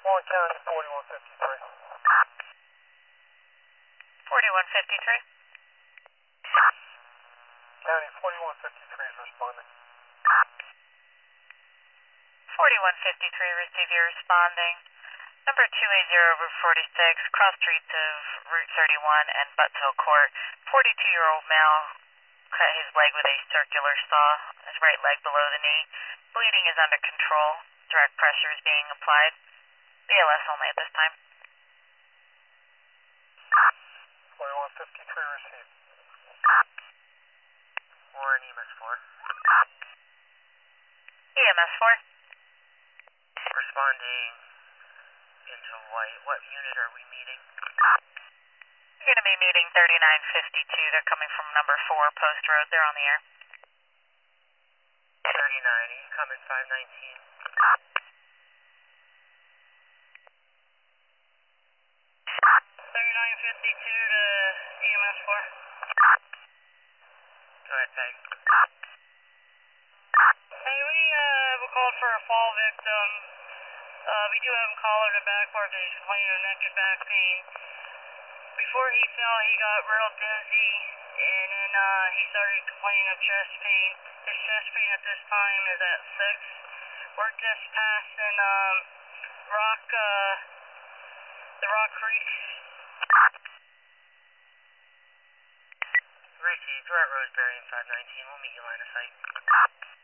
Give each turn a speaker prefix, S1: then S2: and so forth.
S1: Warren County 4153.
S2: 4153.
S1: County 4153 is responding.
S2: 4153, receive your responding. Number 280 over 46, cross streets of Route 31 and Butts Hill Court. 42-year-old male cut his leg with a circular saw, his right leg below the knee. Bleeding is under control. Direct pressure is being applied. BLS only at this time.
S1: 4153 received.
S3: Warren EMS 4.
S2: EMS 4.
S3: Responding into White. What unit are we meeting?
S2: You're going to be meeting 3952. They're coming from number 4 Post Road. They're on the air.
S3: 39, incoming 519.
S2: 3952 to EMS 4.
S3: Go ahead, Peg.
S2: Hey, we have a call for a fall victim. We do have him collared and back where he's complaining of neck and back pain. Before he fell, he got real dizzy, and then he started complaining of chest pain. His chest pain at this time is at 6. We're just passing the Rock Creek.
S3: Received. We're at Roseberry and 519. We'll meet you line of sight.